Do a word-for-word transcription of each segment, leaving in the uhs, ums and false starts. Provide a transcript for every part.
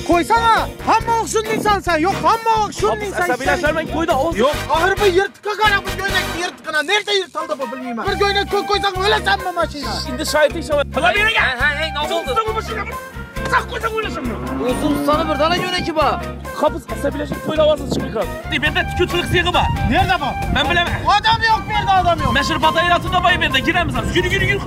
Koysana. Hamma okşun insan sen. Yok hamma okşun insan. Asabileşermek koyda olsun. Yok. Ahır bu yırtıka kana bu göynekli yırtıkına. Nerede yırtıldı bu bilmeyeyim ben. Bir göynek koy koysak öyle sen mi maşina? Şimdi şahitiyse. Hala bir yere gel. Hey hey ne oldu? Uzun bu maşina. Sak koysak öyle sen mi? Uzun sana bir tane göre ki bak. Kapız asabileşip koyda havasız çıkıyor. Bir de tükürtülük sıyığı var. Nerede bu? Ben bilemem. Adam yok bir yerde adam yok. Meşhur batayı atında bayı bir de giremez abi. Yürü yürü yürü.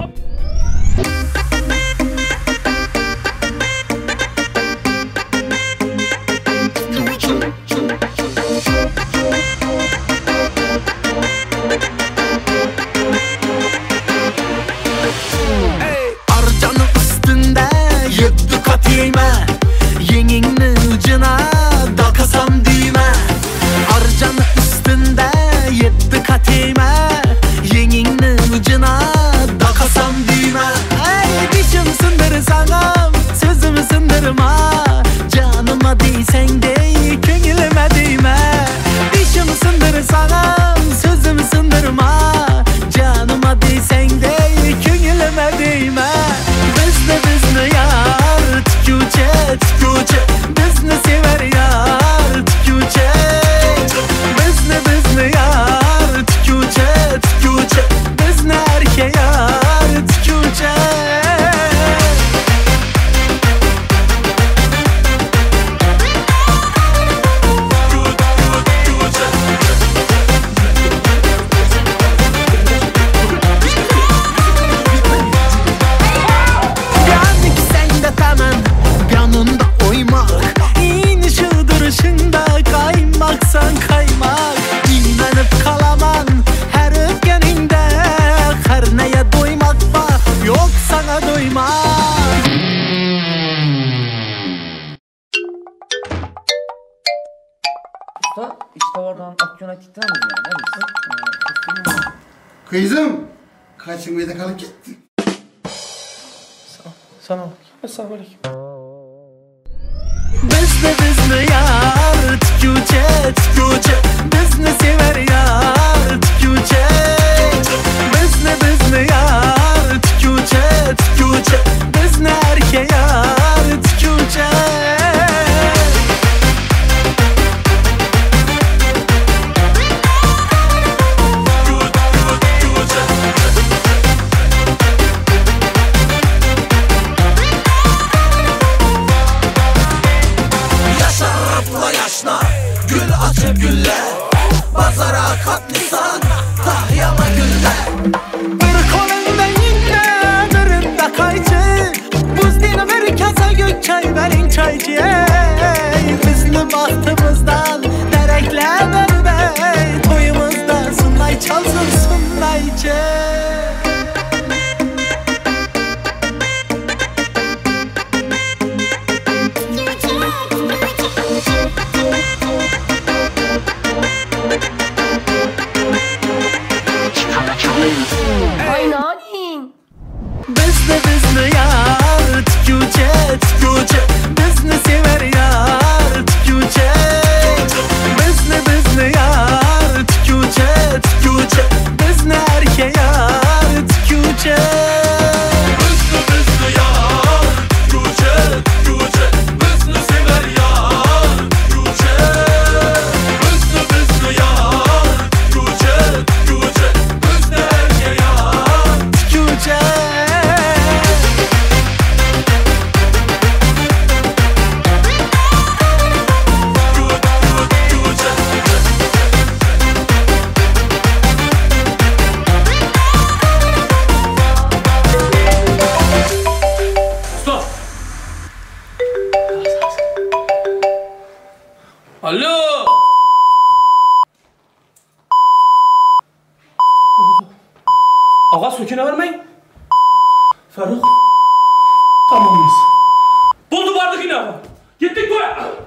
Arcanın üstünde yedi kat yeme. Yeninin ucuna dalkasam düğme. Arcanın üstünde yedi kat yeme. Yeninin ucuna dalkasam düğme. Ey dişim sındırırsam sözümü sındırma. Canıma değsen de köngülüme değme. Dişim sındırırsam sözümü sındırma. Canıma değsen de köngülüme değme. Bizne bizne yar tüküce tüküce. Bizne sever yar tüküce. Bizne bizne yar tüküce tüküce. Bizne erke yar tüküce. Yanık sende tamam, yanında oymak. İniş duruşunda kaymaksan kaymak. İnanıp kalaman her öpkeninde. Her neye doymak var, yok sana doymak. Usta işte oradan Akyon'a gittin mi ya? Neredesin? Kızım, kaçın bir de kalıp gitti. Sana bak. Esselamu aleyküm. Bizne bizne yar tüküce tüküce. Bizne sever yar tüküce. Bizne bizne yar tüküce tüküce. Bizne erke yar tüküce. Yaşarapla yaşlar, gül açıp güller. Pazara katlisan, tahyama güller. Bir kolunda yine, birinde kaycı. Buz dini bir kasa gök çay verin çaycı. Ey, bizli bahtımızdan derekler vermey. Toyumuzda sunay çalsın sunaycı. Ay nanin. Bizne bizne yar tüküce tüküce. Bizne sever yar tüküce. Bizne bizne yar tüküce tüküce. Bizne erke yar tüküce. Bizne bizne yar tüküce tüküce. Bizne sever yar tüküce. Bizne bizne yar tüküce tüküce. Bizne erke yar tüküce. Stop. Alo. Ağa söküne vermeyin. Faruk. Tamam mıyız? Buldu vardık yine ağa. Gittik buraya.